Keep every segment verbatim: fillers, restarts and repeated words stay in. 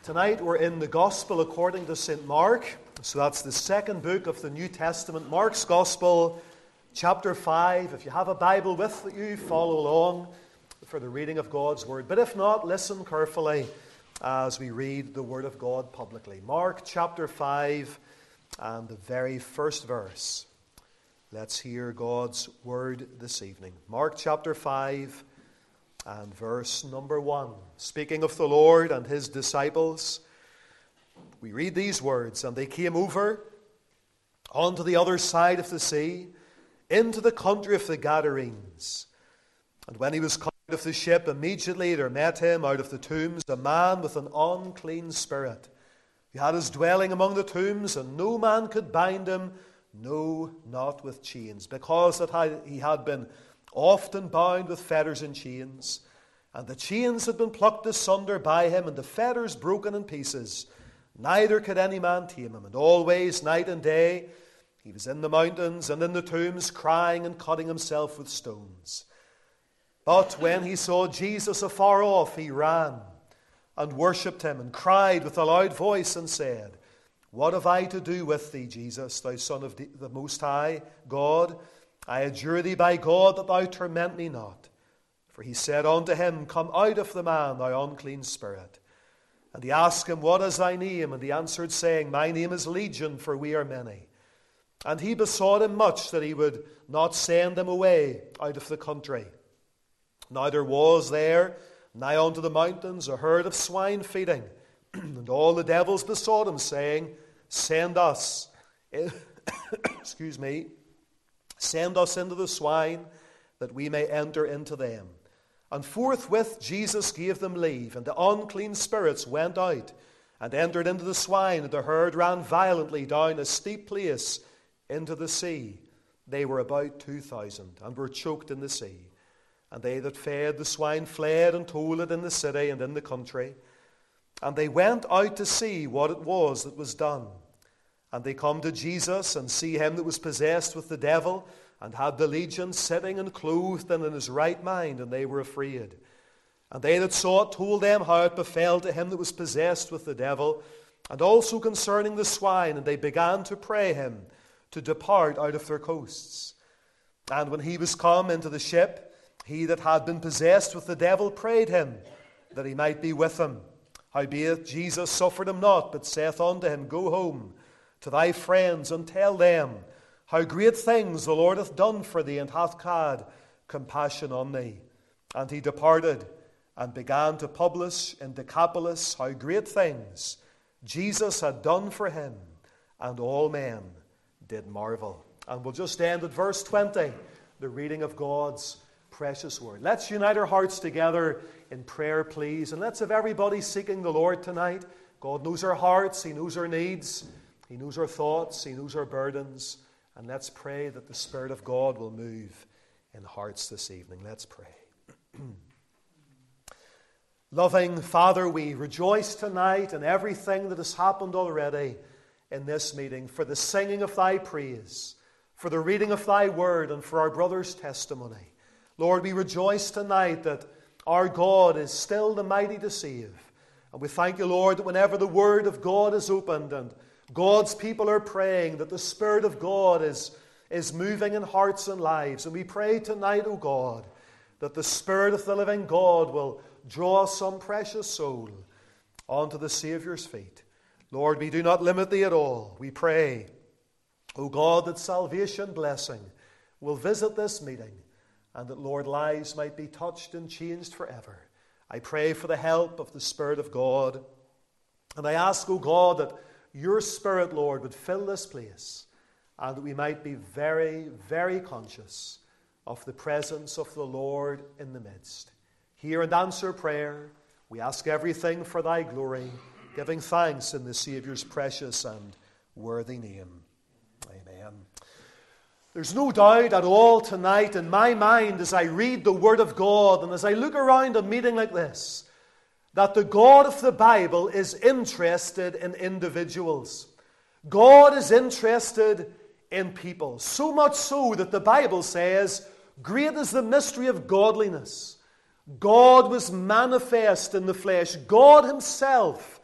Tonight we're in the Gospel according to Saint Mark. So that's the second book of the New Testament, Mark's Gospel, chapter five. If you have a Bible with you, follow along for the reading of God's Word. But if not, listen carefully as we read the Word of God publicly. Mark chapter five and the very first verse. Let's hear God's Word this evening. Mark chapter five and verse number one. Speaking of the Lord and his disciples, we read these words, "And they came over onto the other side of the sea, into the country of the Gadarenes. And when he was come out of the ship, immediately there met him out of the tombs a man with an unclean spirit. He had his dwelling among the tombs, and no man could bind him, no, not with chains, because that he had been often bound with fetters and chains. And the chains had been plucked asunder by him, and the fetters broken in pieces. Neither could any man tame him. And always, night and day, he was in the mountains and in the tombs, crying and cutting himself with stones. But when he saw Jesus afar off, he ran and worshipped him, and cried with a loud voice, and said, What have I to do with thee, Jesus, thou Son of the Most High God? I adjure thee by God that thou torment me not. For he said unto him, Come out of the man, thou unclean spirit. And he asked him, What is thy name? And he answered, saying, My name is Legion, for we are many. And he besought him much that he would not send them away out of the country. Now there was there, nigh unto the mountains, a herd of swine feeding. And all the devils besought him, saying, Send us, excuse me, Send us into the swine, that we may enter into them. And forthwith Jesus gave them leave, and the unclean spirits went out, and entered into the swine, and the herd ran violently down a steep place into the sea. They were about two thousand, and were choked in the sea. And they that fed the swine fled, and told it in the city and in the country. And they went out to see what it was that was done. And they come to Jesus, and see him that was possessed with the devil, and had the legion, sitting and clothed and in his right mind, and they were afraid. And they that saw it told them how it befell to him that was possessed with the devil, and also concerning the swine, and they began to pray him to depart out of their coasts. And when he was come into the ship, he that had been possessed with the devil prayed him that he might be with him. Howbeit Jesus suffered him not, but saith unto him, Go home to thy friends, and tell them how great things the Lord hath done for thee, and hath had compassion on thee. And he departed, and began to publish in Decapolis how great things Jesus had done for him, and all men did marvel. And we'll just end at verse twenty, the reading of God's precious word. Let's unite our hearts together in prayer, please, and let's have everybody seeking the Lord tonight. God knows our hearts, he knows our needs, he knows our thoughts, he knows our burdens. And let's pray that the Spirit of God will move in hearts this evening. Let's pray. Loving Father, we rejoice tonight in everything that has happened already in this meeting, for the singing of thy praise, for the reading of thy word, and for our brother's testimony. Lord, we rejoice tonight that our God is still the mighty to save. And we thank you, Lord, that whenever the word of God is opened and God's people are praying, that the Spirit of God is, is moving in hearts and lives. And we pray tonight, O God, that the Spirit of the living God will draw some precious soul onto the Saviour's feet. Lord, we do not limit thee at all. We pray, O God, that salvation blessing will visit this meeting, and that, Lord, lives might be touched and changed forever. I pray for the help of the Spirit of God. And I ask, O God, that your Spirit, Lord, would fill this place, and that we might be very, very conscious of the presence of the Lord in the midst. Hear and answer prayer. We ask everything for thy glory, giving thanks in the Saviour's precious and worthy name. Amen. There's no doubt at all tonight in my mind as I read the Word of God and as I look around a meeting like this, that the God of the Bible is interested in individuals. God is interested in people. So much so that the Bible says, Great is the mystery of godliness. God was manifest in the flesh. God himself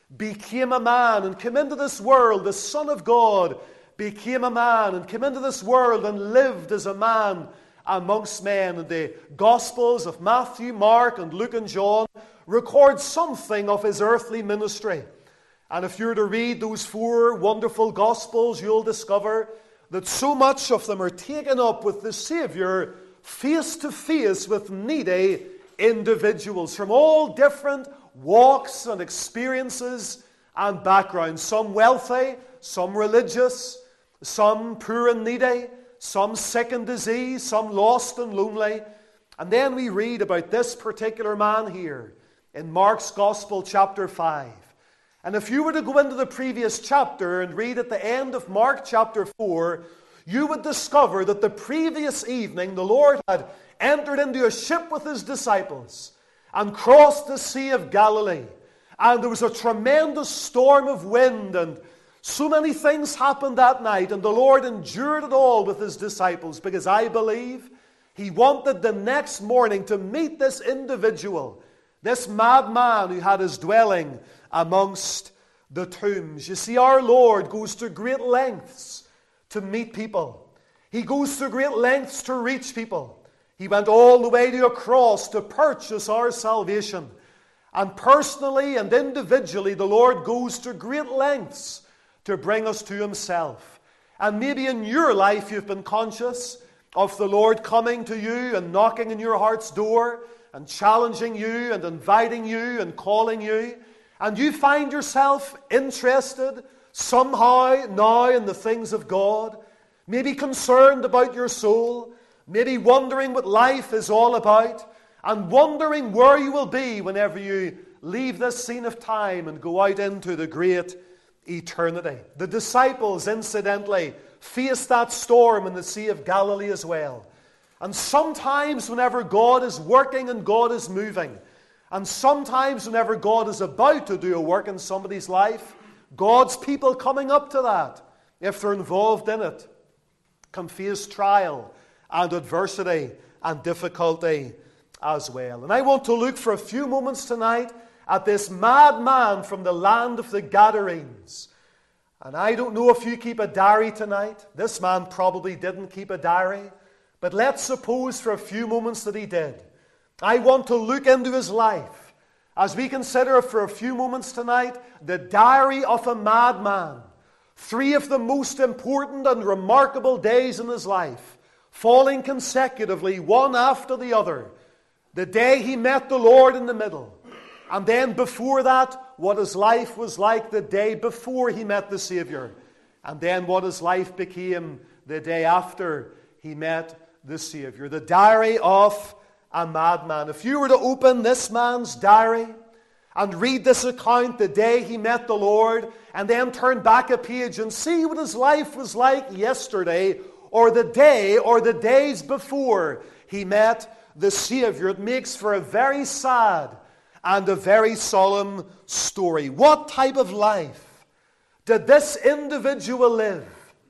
became a man and came into this world. The Son of God became a man and came into this world and lived as a man amongst men. And the Gospels of Matthew, Mark, and Luke, and John record something of his earthly ministry. And if you're to read those four wonderful Gospels, you'll discover that so much of them are taken up with the Savior face to face with needy individuals from all different walks and experiences and backgrounds. Some wealthy, some religious, some poor and needy, some sick and diseased, some lost and lonely. And then we read about this particular man here in Mark's Gospel, chapter five. And if you were to go into the previous chapter and read at the end of Mark chapter four, you would discover that the previous evening the Lord had entered into a ship with his disciples and crossed the Sea of Galilee. And there was a tremendous storm of wind, and so many things happened that night, and the Lord endured it all with his disciples, because I believe he wanted the next morning to meet this individual, this madman who had his dwelling amongst the tombs. You see, our Lord goes to great lengths to meet people. He goes to great lengths to reach people. He went all the way to a cross to purchase our salvation. And personally and individually, the Lord goes to great lengths to bring us to himself. And maybe in your life you've been conscious of the Lord coming to you and knocking on your heart's door and challenging you and inviting you and calling you. And you find yourself interested somehow now in the things of God, maybe concerned about your soul, maybe wondering what life is all about, and wondering where you will be whenever you leave this scene of time and go out into the great eternity. The disciples, incidentally, faced that storm in the Sea of Galilee as well. And sometimes whenever God is working and God is moving, and sometimes whenever God is about to do a work in somebody's life, God's people coming up to that, if they're involved in it, can face trial and adversity and difficulty as well. And I want to look for a few moments tonight at this madman from the land of the Gadarenes. And I don't know if you keep a diary tonight. This man probably didn't keep a diary. But let's suppose for a few moments that he did. I want to look into his life as we consider for a few moments tonight the diary of a madman. Three of the most important and remarkable days in his life, falling consecutively one after the other. The day he met the Lord in the middle. And then before that, what his life was like the day before he met the Savior. And then what his life became the day after he met the Savior. The diary of a madman. If you were to open this man's diary and read this account the day he met the Lord, and then turn back a page and see what his life was like yesterday, or the day, or the days before he met the Savior, it makes for a very sad and a very solemn story. What type of life did this individual live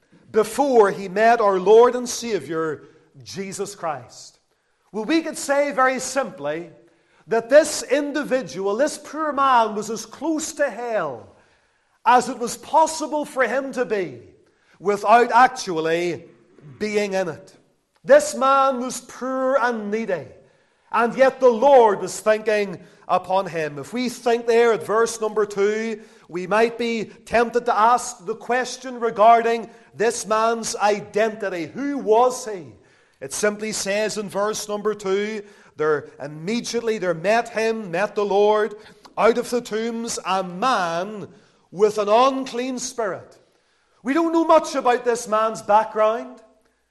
before he met our Lord and Savior, Jesus Christ? Well, we could say very simply that this individual, this poor man, was as close to hell as it was possible for him to be without actually being in it. This man was poor and needy, and yet the Lord was thinking upon him. If we think there at verse number two, we might be tempted to ask the question regarding this man's identity. Who was he? It simply says in verse number two, there immediately there met him, met the Lord, out of the tombs, a man with an unclean spirit. We don't know much about this man's background.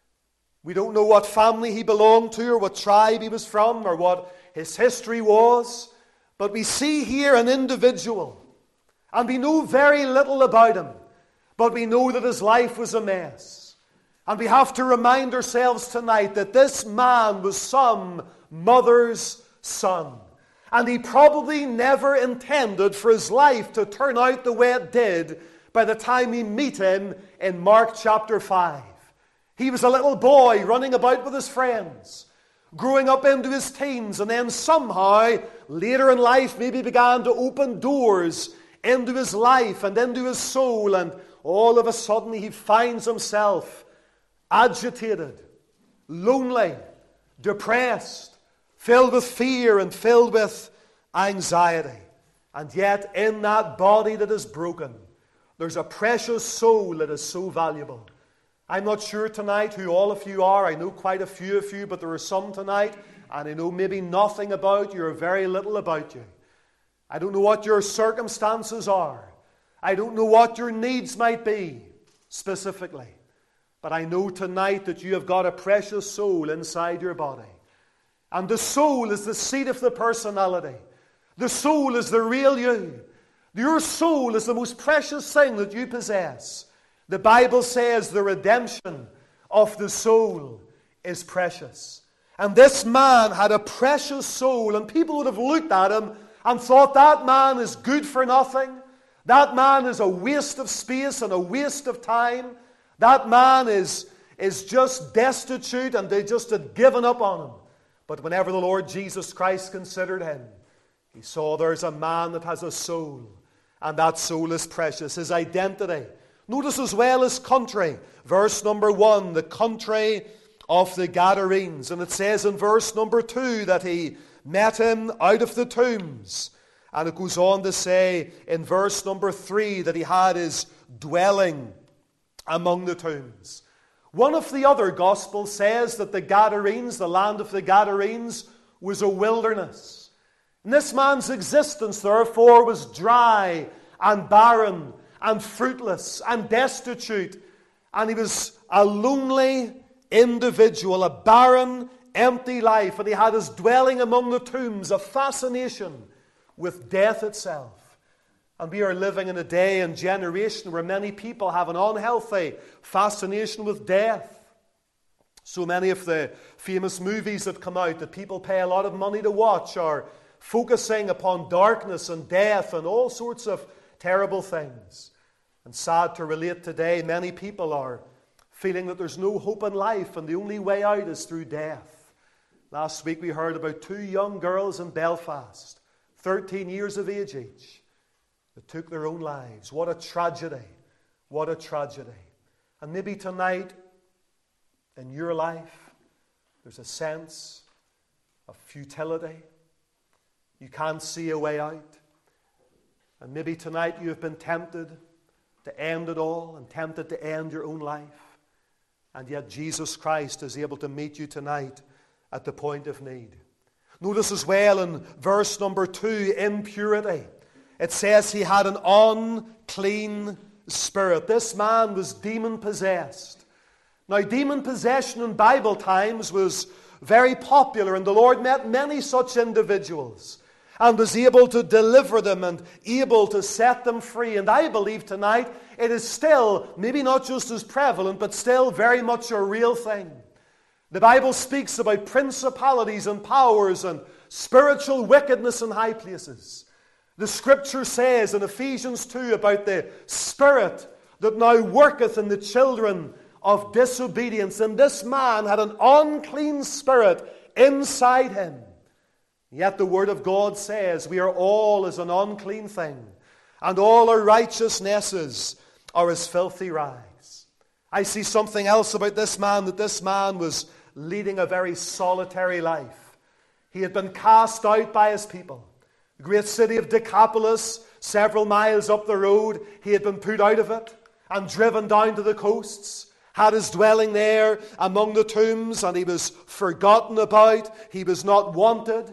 We don't know what family he belonged to, or what tribe he was from, or what his history was. But we see here an individual, and we know very little about him, but we know that his life was a mess. And we have to remind ourselves tonight that this man was some mother's son. And he probably never intended for his life to turn out the way it did by the time we meet him in Mark chapter five. He was a little boy running about with his friends, growing up into his teens, and then somehow, later in life, maybe began to open doors into his life and into his soul, and all of a sudden he finds himself agitated, lonely, depressed, filled with fear and filled with anxiety. And yet in that body that is broken, there's a precious soul that is so valuable. I'm not sure tonight who all of you are. I know quite a few of you, but there are some tonight, and I know maybe nothing about you or very little about you. I don't know what your circumstances are. I don't know what your needs might be specifically. But I know tonight that you have got a precious soul inside your body. And the soul is the seat of the personality. The soul is the real you. Your soul is the most precious thing that you possess. The Bible says the redemption of the soul is precious. And this man had a precious soul, and people would have looked at him and thought, that man is good for nothing. That man is a waste of space and a waste of time. That man is, is just destitute, and they just had given up on him. But whenever the Lord Jesus Christ considered him, he saw there's a man that has a soul, and that soul is precious. His identity. Notice as well his country. Verse number one, the country of the Gadarenes. And it says in verse number two that he met him out of the tombs. And it goes on to say in verse number three that he had his dwelling among the tombs. One of the other Gospels says that the Gadarenes, the land of the Gadarenes, was a wilderness. And this man's existence, therefore, was dry and barren and fruitless and destitute. And he was a lonely individual, a barren, empty life. And he had his dwelling among the tombs, a fascination with death itself. And we are living in a day and generation where many people have an unhealthy fascination with death. So many of the famous movies that come out that people pay a lot of money to watch are focusing upon darkness and death and all sorts of terrible things. And sad to relate today, many people are feeling that there's no hope in life and the only way out is through death. Last week we heard about two young girls in Belfast, thirteen years of age each, that took their own lives. What a tragedy. What a tragedy. And maybe tonight, in your life, there's a sense of futility. You can't see a way out. And maybe tonight you have been tempted to end it all and tempted to end your own life. And yet Jesus Christ is able to meet you tonight at the point of need. Notice as well in verse number two, impurity. It says he had an unclean spirit. This man was demon-possessed. Now, demon possession in Bible times was very popular, and the Lord met many such individuals and was able to deliver them and able to set them free. And I believe tonight it is still, maybe not just as prevalent, but still very much a real thing. The Bible speaks about principalities and powers and spiritual wickedness in high places. The Scripture says in Ephesians two about the spirit that now worketh in the children of disobedience. And this man had an unclean spirit inside him. Yet the Word of God says we are all as an unclean thing, and all our righteousnesses are as filthy rags. I see something else about this man, that this man was leading a very solitary life. He had been cast out by his people. The great city of Decapolis, several miles up the road, he had been put out of it and driven down to the coasts. Had his dwelling there among the tombs, and he was forgotten about. He was not wanted.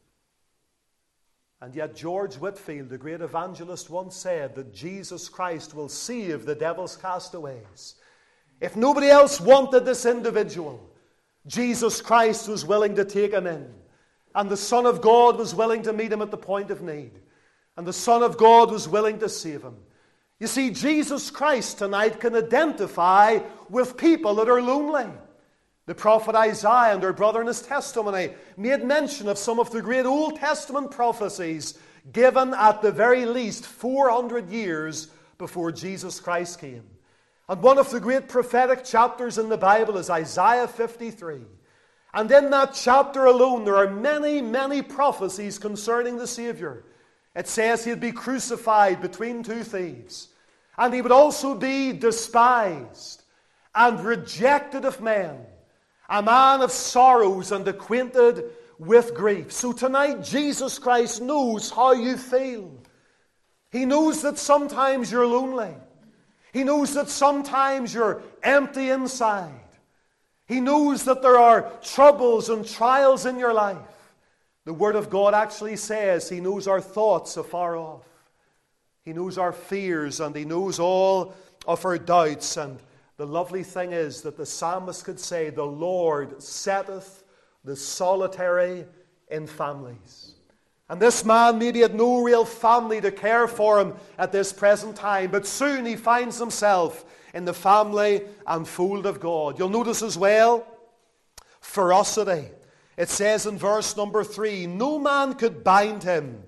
And yet George Whitefield, the great evangelist, once said that Jesus Christ will save the devil's castaways. If nobody else wanted this individual, Jesus Christ was willing to take him in. And the Son of God was willing to meet him at the point of need. And the Son of God was willing to save him. You see, Jesus Christ tonight can identify with people that are lonely. The prophet Isaiah, and our brother in his testimony, made mention of some of the great Old Testament prophecies given at the very least four hundred years before Jesus Christ came. And one of the great prophetic chapters in the Bible is Isaiah fifty-three. And in that chapter alone, there are many, many prophecies concerning the Savior. It says he'd be crucified between two thieves. And he would also be despised and rejected of men. A man of sorrows and acquainted with grief. So tonight, Jesus Christ knows how you feel. He knows that sometimes you're lonely. He knows that sometimes you're empty inside. He knows that there are troubles and trials in your life. The Word of God actually says He knows our thoughts afar off. He knows our fears and He knows all of our doubts. And the lovely thing is that the psalmist could say, the Lord setteth the solitary in families. And this man maybe had no real family to care for him at this present time, but soon he finds himself in the family and fold of God. You'll notice as well, ferocity. It says in verse number three, no man could bind him,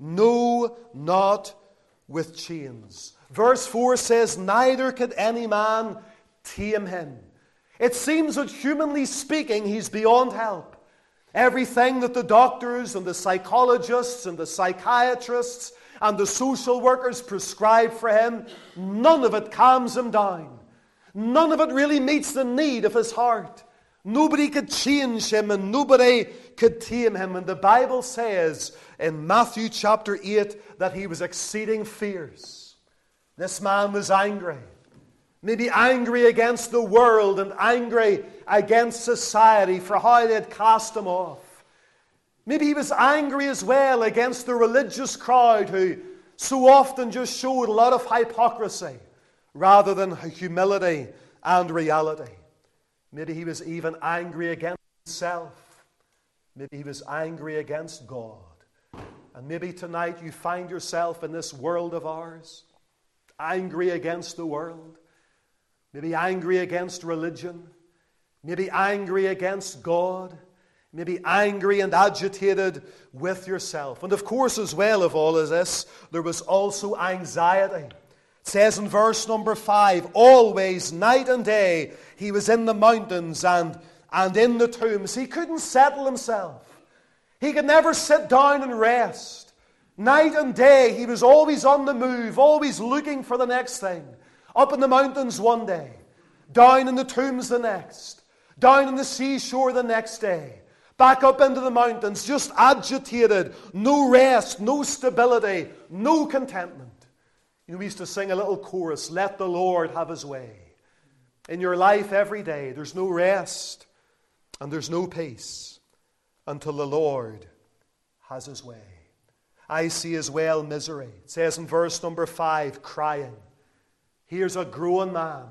no, not with chains. Verse four says, neither could any man tame him. It seems that humanly speaking, he's beyond help. Everything that the doctors and the psychologists and the psychiatrists and the social workers prescribe for him, none of it calms him down. None of it really meets the need of his heart. Nobody could change him and nobody could tame him. And the Bible says in Matthew chapter eight that he was exceeding fierce. This man was angry. Maybe angry against the world and angry against society for how they had cast him off. Maybe he was angry as well against the religious crowd who so often just showed a lot of hypocrisy rather than humility and reality. Maybe he was even angry against himself. Maybe he was angry against God. And maybe tonight you find yourself in this world of ours, angry against the world. Maybe angry against religion. Maybe angry against God. Maybe angry and agitated with yourself. And of course, as well of all of this, there was also anxiety. It says in verse number five, always, night and day, he was in the mountains and, and in the tombs. He couldn't settle himself. He could never sit down and rest. Night and day, he was always on the move, always looking for the next thing. Up in the mountains one day, down in the tombs the next, down on the seashore the next day, back up into the mountains, just agitated, no rest, no stability, no contentment. You know, we used to sing a little chorus, let the Lord have His way. In your life every day, there's no rest and there's no peace until the Lord has His way. I see as well misery. It says in verse number five, crying. Here's a grown man,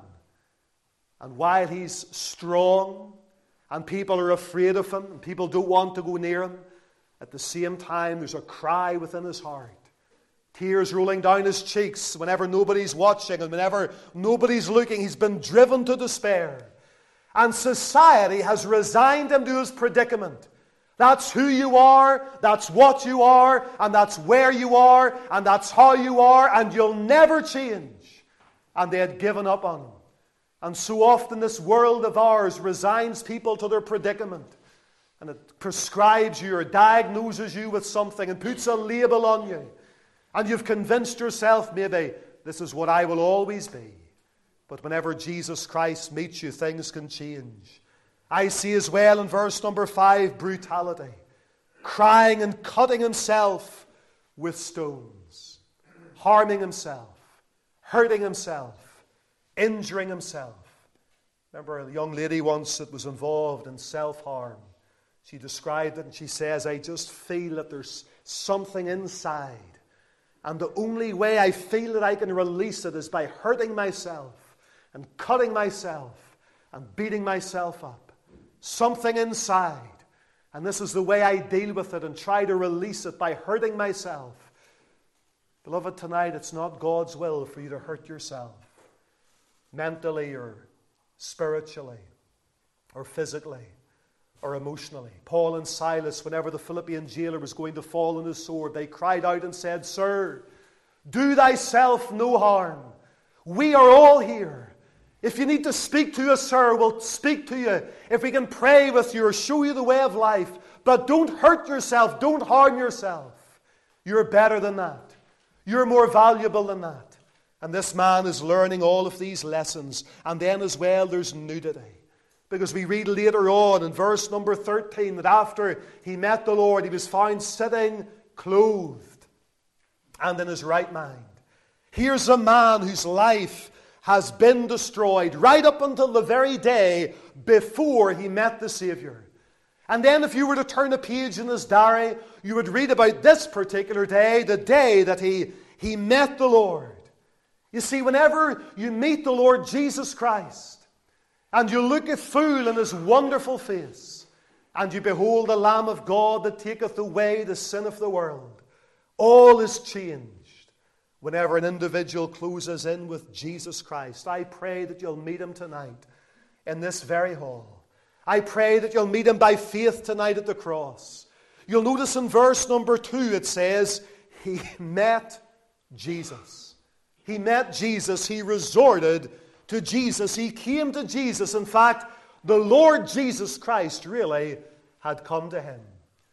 and while he's strong, and people are afraid of him, and people don't want to go near him, at the same time there's a cry within his heart. Tears rolling down his cheeks whenever nobody's watching, and whenever nobody's looking, he's been driven to despair. And society has resigned him to his predicament. That's who you are, that's what you are, and that's where you are, and that's how you are, and you'll never change. And they had given up on him. And so often this world of ours resigns people to their predicament. And it prescribes you or diagnoses you with something and puts a label on you. And you've convinced yourself, maybe, this is what I will always be. But whenever Jesus Christ meets you, things can change. I see as well in verse number five, brutality. Crying and cutting himself with stones. Harming himself. Hurting himself, injuring himself. Remember a young lady once that was involved in self-harm. She described it and she says, I just feel that there's something inside. And the only way I feel that I can release it is by hurting myself and cutting myself and beating myself up. Something inside. And this is the way I deal with it and try to release it by hurting myself. Beloved, tonight it's not God's will for you to hurt yourself, mentally or spiritually or physically or emotionally. Paul and Silas, whenever the Philippian jailer was going to fall on his sword, they cried out and said, Sir, do thyself no harm. We are all here. If you need to speak to us, sir, we'll speak to you. If we can pray with you or show you the way of life. But don't hurt yourself. Don't harm yourself. You're better than that. You're more valuable than that. And this man is learning all of these lessons. And then as well, there's nudity. Because we read later on in verse number thirteen that after he met the Lord, he was found sitting clothed and in his right mind. Here's a man whose life has been destroyed right up until the very day before he met the Savior. And then if you were to turn a page in his diary, you would read about this particular day, the day that he, he met the Lord. You see, whenever you meet the Lord Jesus Christ, and you look full in his wonderful face, and you behold the Lamb of God that taketh away the sin of the world, all is changed whenever an individual closes in with Jesus Christ. I pray that you'll meet him tonight in this very hall. I pray that you'll meet him by faith tonight at the cross. You'll notice in verse number two it says, he met Jesus. He met Jesus. He resorted to Jesus. He came to Jesus. In fact, the Lord Jesus Christ really had come to him.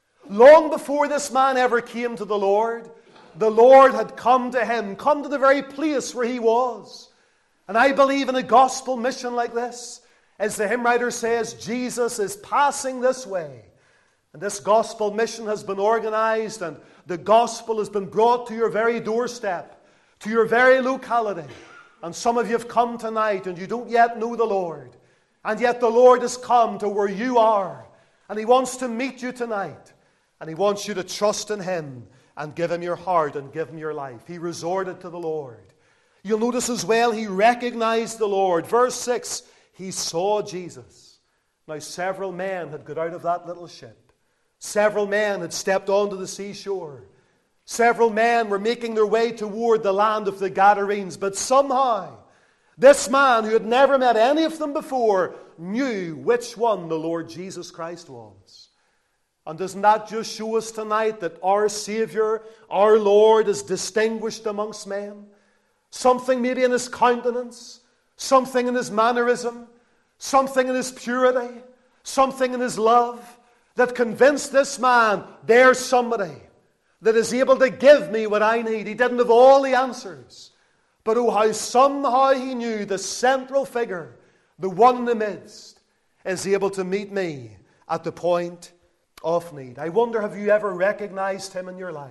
Long before this man ever came to the Lord, the Lord had come to him, come to the very place where he was. And I believe in a gospel mission like this, as the hymn writer says, Jesus is passing this way. And this gospel mission has been organized, and the gospel has been brought to your very doorstep, to your very locality. And some of you have come tonight and you don't yet know the Lord. And yet the Lord has come to where you are. And he wants to meet you tonight. And he wants you to trust in him and give him your heart and give him your life. He resorted to the Lord. You'll notice as well, he recognized the Lord. Verse six, he saw Jesus. Now several men had got out of that little ship. Several men had stepped onto the seashore. Several men were making their way toward the land of the Gadarenes, but somehow this man who had never met any of them before knew which one the Lord Jesus Christ was. And doesn't that just show us tonight that our Savior, our Lord, is distinguished amongst men? Something maybe in his countenance, something in his mannerism, something in his purity, something in his love that convinced this man, there's somebody that is able to give me what I need. He didn't have all the answers. But oh, how somehow he knew the central figure, the one in the midst, is able to meet me at the point of need. I wonder, have you ever recognized him in your life?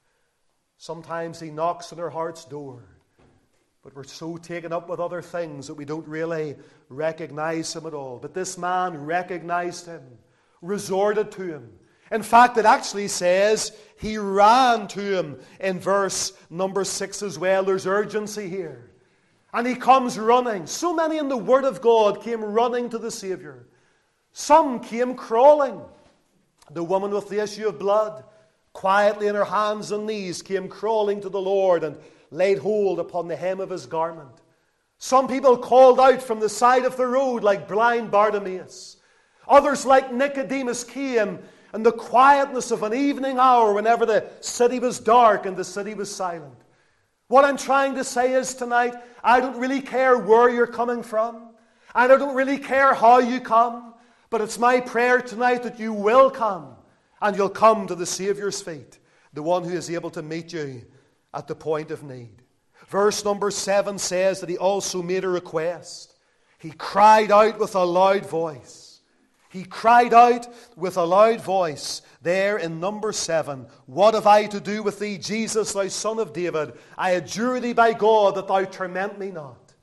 Sometimes he knocks on our heart's door, but we're so taken up with other things that we don't really recognize him at all. But this man recognized him, resorted to him. In fact, it actually says he ran to him in verse number six as well. There's urgency here. And he comes running. So many in the Word of God came running to the Savior. Some came crawling. The woman with the issue of blood, quietly on her hands and knees, came crawling to the Lord and laid hold upon the hem of his garment. Some people called out from the side of the road like blind Bartimaeus. Others like Nicodemus came in the quietness of an evening hour whenever the city was dark and the city was silent. What I'm trying to say is tonight, I don't really care where you're coming from. And I don't really care how you come. But it's my prayer tonight that you will come. And you'll come to the Saviour's feet. The one who is able to meet you at the point of need. Verse number seven says that he also made a request. He cried out with a loud voice. He cried out with a loud voice there in number seven, "What have I to do with thee, Jesus, thou Son of David? I adjure thee by God that thou torment me not."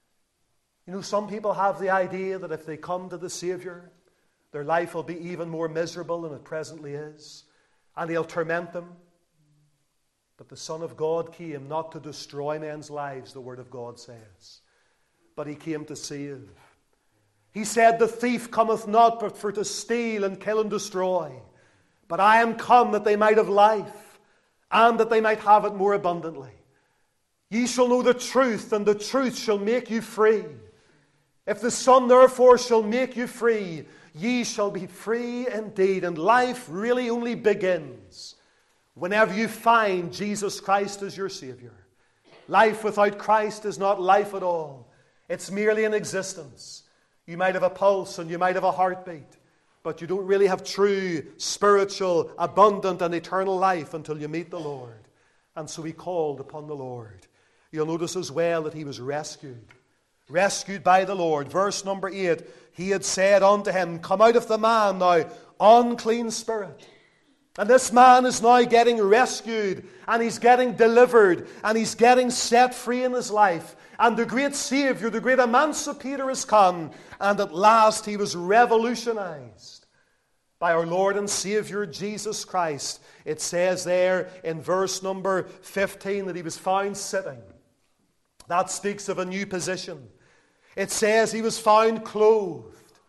You know, some people have the idea that if they come to the Savior, their life will be even more miserable than it presently is, and he'll torment them. But the Son of God came not to destroy men's lives, the Word of God says, but he came to save. He said, "The thief cometh not but for to steal and kill and destroy. But I am come that they might have life, and that they might have it more abundantly. Ye shall know the truth, and the truth shall make you free. If the Son therefore shall make you free, ye shall be free indeed." And life really only begins whenever you find Jesus Christ as your Savior. Life without Christ is not life at all. It's merely an existence. You might have a pulse and you might have a heartbeat, but you don't really have true, spiritual, abundant, and eternal life until you meet the Lord. And so he called upon the Lord. You'll notice as well that he was rescued. Rescued by the Lord. Verse number eight, he had said unto him, Come out of the man now, unclean spirit. And this man is now getting rescued, and he's getting delivered, and he's getting set free in his life. And the great Savior, the great Emancipator has come, and at last he was revolutionized by our Lord and Savior Jesus Christ. It says there in verse number fifteen that he was found sitting. That speaks of a new position. It says he was found clothed.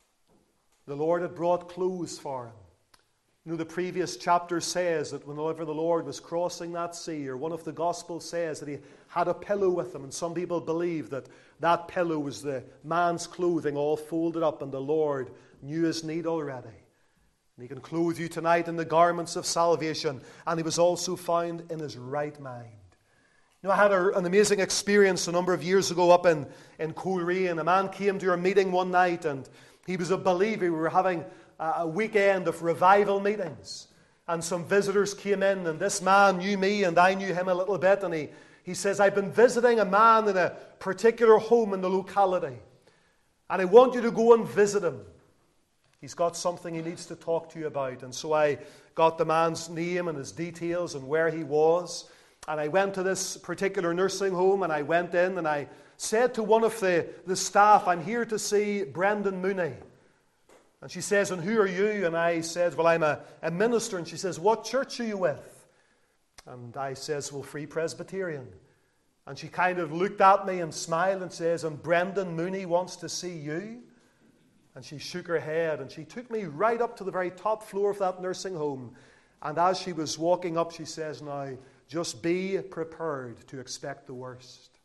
The Lord had brought clothes for him. You know, the previous chapter says that whenever the Lord was crossing that sea, or one of the Gospels says that he had a pillow with him, and some people believe that that pillow was the man's clothing all folded up, and the Lord knew his need already. And he can clothe you tonight in the garments of salvation, and he was also found in his right mind. You know, I had a, an amazing experience a number of years ago up in, in Coleraine, and a man came to our meeting one night, and he was a believer. We were having a weekend of revival meetings, and some visitors came in, and this man knew me and I knew him a little bit, and he, he says, I've been visiting a man in a particular home in the locality, and I want you to go and visit him. He's got something he needs to talk to you about. And so I got the man's name and his details and where he was, and I went to this particular nursing home, and I went in and I said to one of the, the staff, I'm here to see Brendan Mooney. And she says, and who are you? And I said, well, I'm a, a minister. And she says, what church are you with? And I says, well, Free Presbyterian. And she kind of looked at me and smiled and says, and Brendan Mooney wants to see you? And she shook her head, and she took me right up to the very top floor of that nursing home. And as she was walking up, she says, now, just be prepared to expect the worst.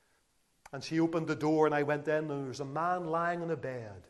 And she opened the door, and I went in, and there was a man lying in a bed.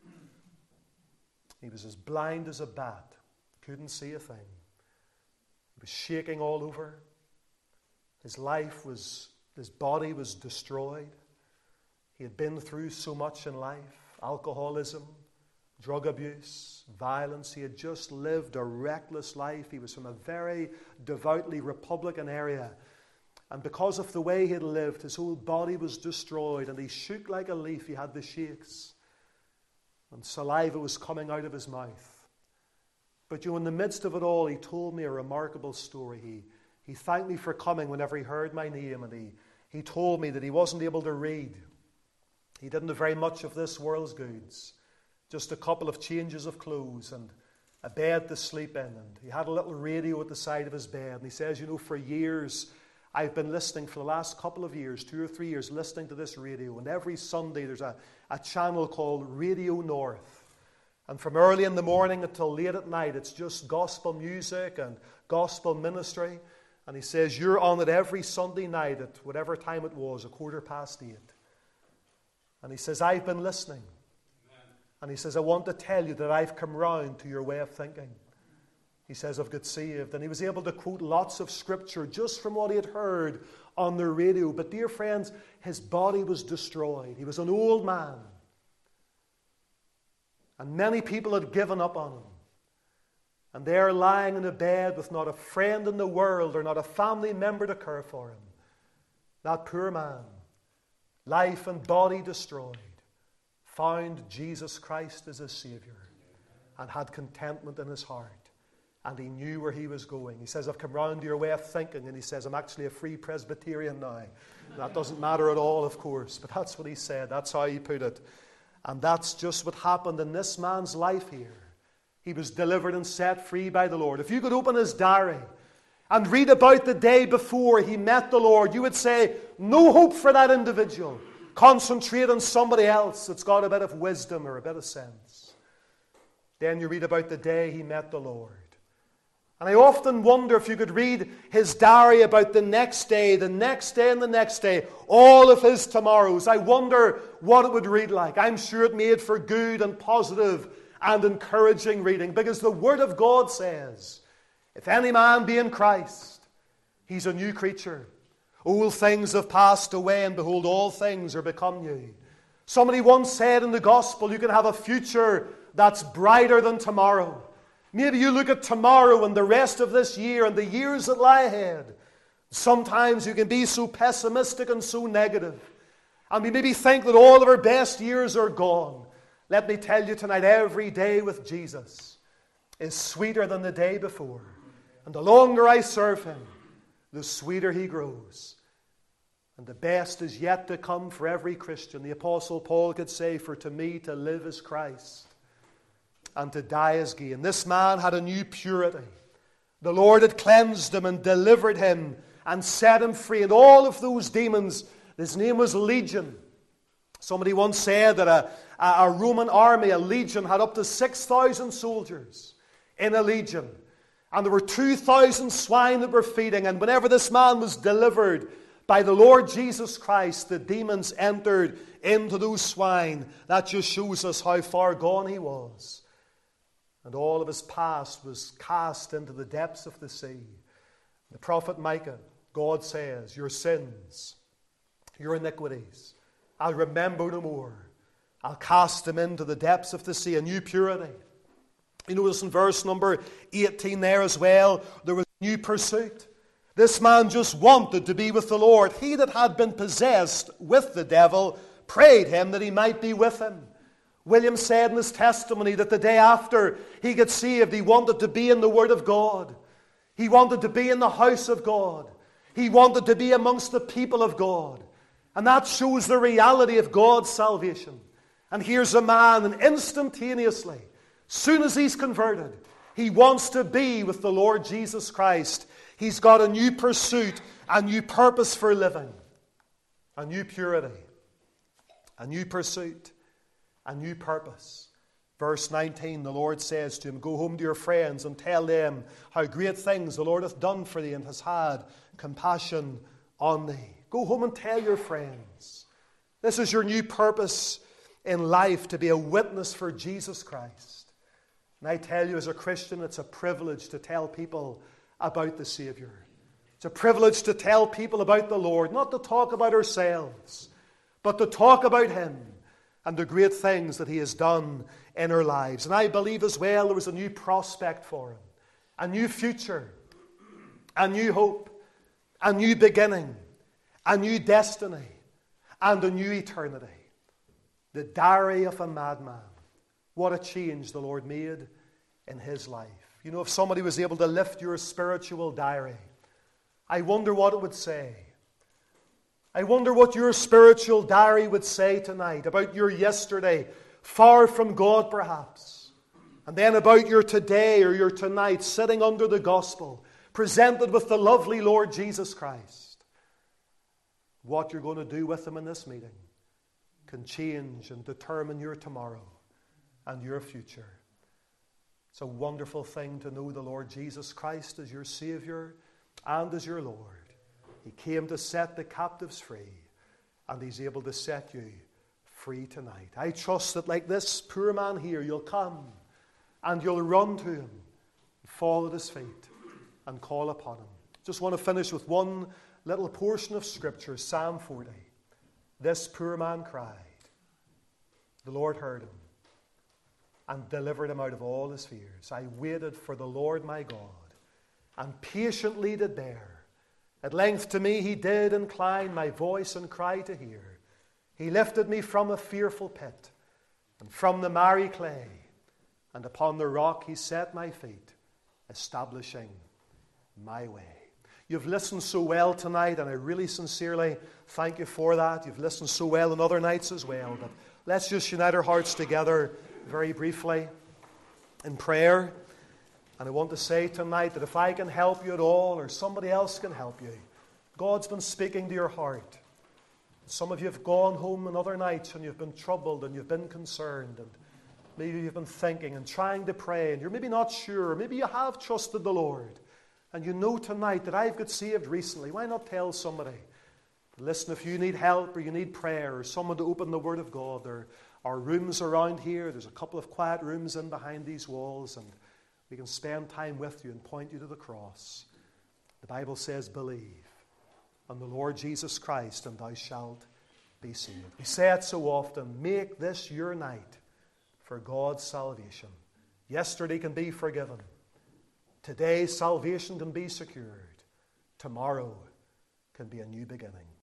He was as blind as a bat, couldn't see a thing. He was shaking all over. His life was, his body was destroyed. He had been through so much in life. Alcoholism, drug abuse, violence. He had just lived a reckless life. He was from a very devoutly Republican area. And because of the way he had lived, his whole body was destroyed, and he shook like a leaf. He had the shakes. And saliva was coming out of his mouth. But you know, in the midst of it all, he told me a remarkable story. He, he thanked me for coming whenever he heard my name, and he, he told me that he wasn't able to read. He didn't have very much of this world's goods. Just a couple of changes of clothes and a bed to sleep in. And he had a little radio at the side of his bed. And he says, you know, for years, I've been listening for the last couple of years, two or three years, listening to this radio. And every Sunday there's a, a channel called Radio North. And from early in the morning until late at night, it's just gospel music and gospel ministry. And he says, you're on it every Sunday night at whatever time it was, a quarter past eight. And he says, I've been listening. Amen. And he says, I want to tell you that I've come round to your way of thinking. He says, I've got saved. And he was able to quote lots of scripture just from what he had heard on the radio. But dear friends, his body was destroyed. He was an old man. And many people had given up on him. And there lying in a bed with not a friend in the world or not a family member to care for him. That poor man, life and body destroyed, found Jesus Christ as his Savior and had contentment in his heart. And he knew where he was going. He says, I've come round to your way of thinking. And he says, I'm actually a Free Presbyterian now. That doesn't matter at all, of course. But that's what he said. That's how he put it. And that's just what happened in this man's life here. He was delivered and set free by the Lord. If you could open his diary and read about the day before he met the Lord, you would say, no hope for that individual. Concentrate on somebody else that's got a bit of wisdom or a bit of sense. Then you read about the day he met the Lord. And I often wonder if you could read his diary about the next day, the next day and the next day, all of his tomorrows. I wonder what it would read like. I'm sure it made for good and positive and encouraging reading, because the Word of God says, if any man be in Christ, he's a new creature. Old things have passed away, and behold, all things are become new. Somebody once said in the gospel, you can have a future that's brighter than tomorrow. Maybe you look at tomorrow and the rest of this year and the years that lie ahead. Sometimes you can be so pessimistic and so negative. And we maybe think that all of our best years are gone. Let me tell you tonight, every day with Jesus is sweeter than the day before. And the longer I serve Him, the sweeter He grows. And the best is yet to come for every Christian. The Apostle Paul could say, for to me to live is Christ, and to die is gain. This man had a new purity. The Lord had cleansed him and delivered him and set him free. And all of those demons, his name was Legion. Somebody once said that a, a Roman army, a legion, had up to six thousand soldiers in a legion. And there were two thousand swine that were feeding. And whenever this man was delivered by the Lord Jesus Christ, the demons entered into those swine. That just shows us how far gone he was. And all of his past was cast into the depths of the sea. The prophet Micah, God says, your sins, your iniquities, I'll remember no more. I'll cast them into the depths of the sea. A new purity. You notice in verse number eighteen there as well, there was a new pursuit. This man just wanted to be with the Lord. He that had been possessed with the devil prayed him that he might be with him. William said in his testimony that the day after he got saved, he wanted to be in the Word of God. He wanted to be in the house of God. He wanted to be amongst the people of God. And that shows the reality of God's salvation. And here's a man, and instantaneously, soon as he's converted, he wants to be with the Lord Jesus Christ. He's got a new pursuit, a new purpose for living, a new purity, a new pursuit, a new purpose. Verse nineteen, the Lord says to him, go home to your friends and tell them how great things the Lord hath done for thee and has had compassion on thee. Go home and tell your friends. This is your new purpose in life, to be a witness for Jesus Christ. And I tell you, as a Christian, it's a privilege to tell people about the Savior. It's a privilege to tell people about the Lord, not to talk about ourselves, but to talk about Him and the great things that He has done in our lives. And I believe as well there was a new prospect for him, a new future, a new hope, a new beginning, a new destiny, and a new eternity. The diary of a madman. What a change the Lord made in his life. You know, if somebody was able to lift your spiritual diary, I wonder what it would say. I wonder what your spiritual diary would say tonight about your yesterday, far from God perhaps, and then about your today or your tonight, sitting under the gospel, presented with the lovely Lord Jesus Christ. What you're going to do with Him in this meeting can change and determine your tomorrow and your future. It's a wonderful thing to know the Lord Jesus Christ as your Savior and as your Lord. He came to set the captives free, and He's able to set you free tonight. I trust that like this poor man here, you'll come and you'll run to Him, fall at His feet, and call upon Him. Just want to finish with one little portion of Scripture, Psalm forty. This poor man cried. The Lord heard him and delivered him out of all his fears. I waited for the Lord my God, and patiently did bear. At length to me He did incline my voice and cry to hear. He lifted me from a fearful pit, and from the miry clay, and upon the rock He set my feet, establishing my way. You've listened so well tonight, and I really sincerely thank you for that. You've listened so well on other nights as well. But let's just unite our hearts together very briefly in prayer. And I want to say tonight that if I can help you at all, or somebody else can help you, God's been speaking to your heart. Some of you have gone home on other nights and you've been troubled and you've been concerned, and maybe you've been thinking and trying to pray, and you're maybe not sure. Maybe you have trusted the Lord, and you know tonight that I've got saved recently. Why not tell somebody? Listen, if you need help or you need prayer or someone to open the Word of God, there are rooms around here. There's a couple of quiet rooms in behind these walls, and we can spend time with you and point you to the cross. The Bible says, believe on the Lord Jesus Christ, and thou shalt be saved. We say it so often, make this your night. for God's salvation. Yesterday can be forgiven. Today, salvation can be secured. Tomorrow can be a new beginning.